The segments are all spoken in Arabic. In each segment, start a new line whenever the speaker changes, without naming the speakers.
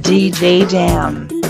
DJ Jam.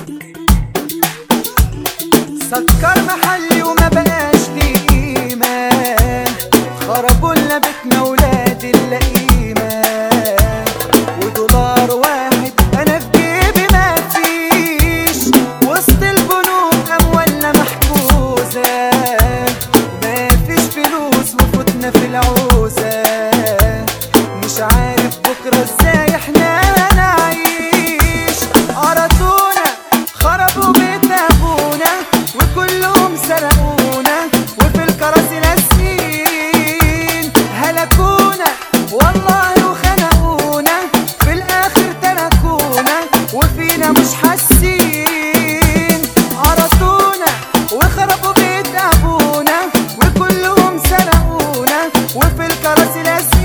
سكر محلي وما بقاش ليه قيمة، خربوا لنا بيتنا ولاد اللئيمة، ودولار واحد انا في جيبي ما فيش، وسط البنوك اموالنا محجوزة، ما فيش فلوس وفوتنا في العوزة، مش عارف بكرة ازاي احنا هنعيش. عرضونا خربوا بيت ابونا وكلهم سرقونا، وفي الكراسي لاسين هلكونا والله وخنقونا، في الاخر تركونا وفينا مش حاسين. عرضونا وخربوا بيت ابونا وكلهم سرقونا، وفي الكراسي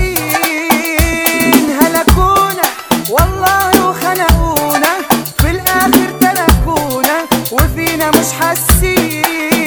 لاسين هلكونا والله وخنقونا، في الاخر تركونا وفينا مش حاسين.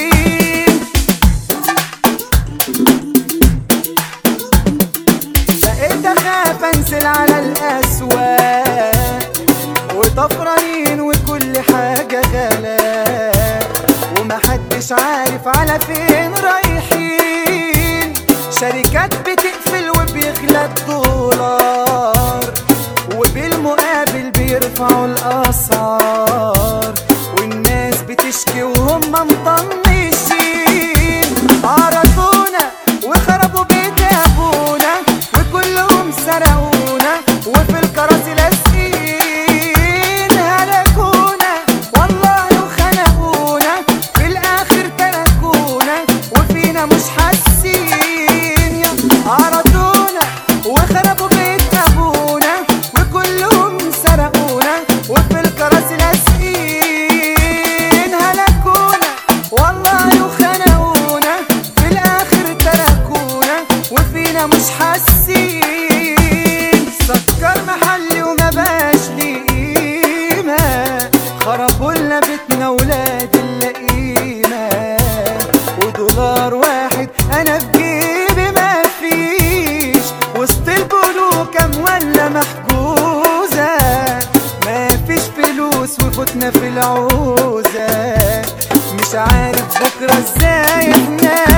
بقيت اخاف انزل على الاسواق، وطفرانين وكل حاجة غلا، ومحدش عارف على فين رايحين، شركات بتقفل وبيغلى الدولار، وبالمقابل بيرفعوا الاسعار، والناس بتشكي وهم مطنشين. عرضونا وخربوا بيت ابونا وكلهم سرقونا، وفي الكراسي لاسين هلكونا والله وخنقونا، في الاخر تركونا وفينا مش حاسين. عرضونا وخربوا بيت ابونا وكلهم سرقونا، وفي الكراسي لاسين هلكونا والله وخنقونا، في الاخر تركونا وفينا مش حاسين. سكر محلي وما بقاش ليه قيمة، خربوا لنا بيتنا ولاد اللئيمة، ودولار واحد انا في جيبي ما فيش، وسط البنوك اموالنا محجوزة، ما فيش فلوس وفوتنا في العوزة، مش عارف بكرة ازاي احنا